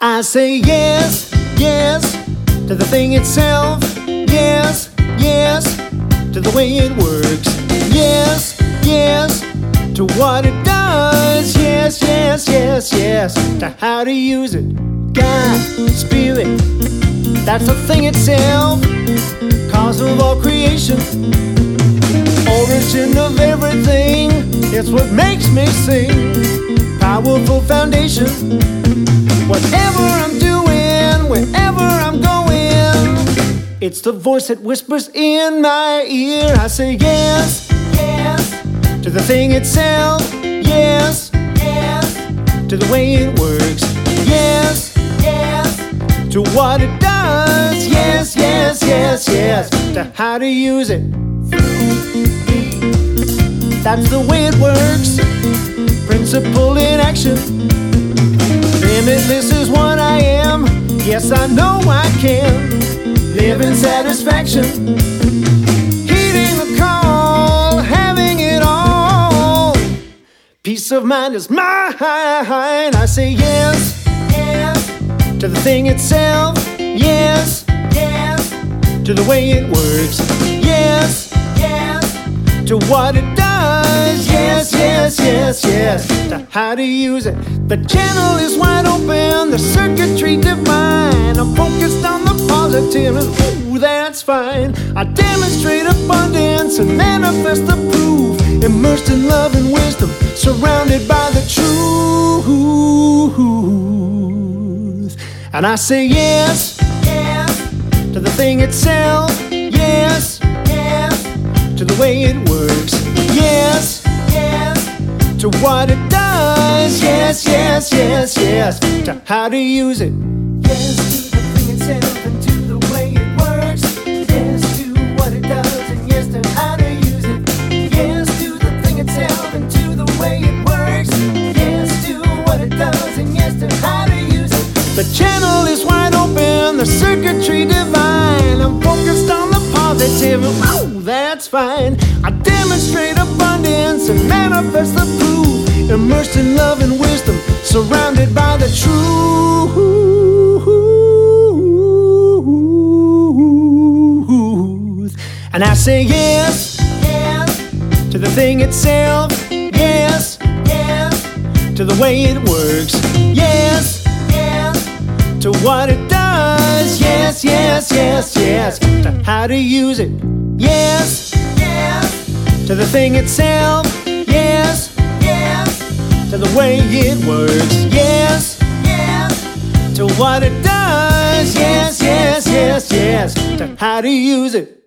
I say yes, yes, to the thing itself. Yes, yes, to the way it works. Yes, yes, to what it does. Yes, yes, yes, yes, to how to use it. God, Spirit, that's the thing itself. Cause of all creation, origin of everything. It's what makes me sing. Powerful foundation. Whatever I'm doing, wherever I'm going, it's the voice that whispers in my ear. I say yes, yes, to the thing itself. Yes, yes, to the way it works. Yes, yes, to what it does. Yes, yes, yes, yes, to how to use it. That's the way it works. Principle in action. Limitless is what I am. Yes, I know I can live in satisfaction. Heeding the call, having it all. Peace of mind is mine. I say yes, yes, to the thing itself. Yes, yes, to the way it works. Yes, yes, to what it does. Yes, yes, yes, yes, to how to use it. The channel is wide open, the circuitry divine. I'm focused on the positive, and ooh, that's fine. I demonstrate abundance and manifest the proof. Immersed in love and wisdom, surrounded by the truth. And I say yes, yes, to the thing itself. Yes, yes, to the way it works. Yes, yes, to what it does. Yes, yes, yes, yes, to how to use it. Yes, to the thing itself and to the way it works. Yes, to what it does, and yes, to how to use it. Yes, to the thing itself and to the way it works. Yes, to what it does, and yes, to how to use it. The channel is wide open, the circuitry divine. I'm focused on the positive, and ooh, that's fine. I demonstrate abundance and manifest the proof. Immersed in love and wisdom, surrounded by the truth. And I say yes, yes, to the thing itself. Yes, yes, to the way it works. Yes, yes, to what it does. Yes, yes, yes, yes, to how to use it. Yes, yes, to the thing itself. Yes, yes, to the way it works. Yes, yes, to what it does. Yes, yes, yes, yes, to how to use it.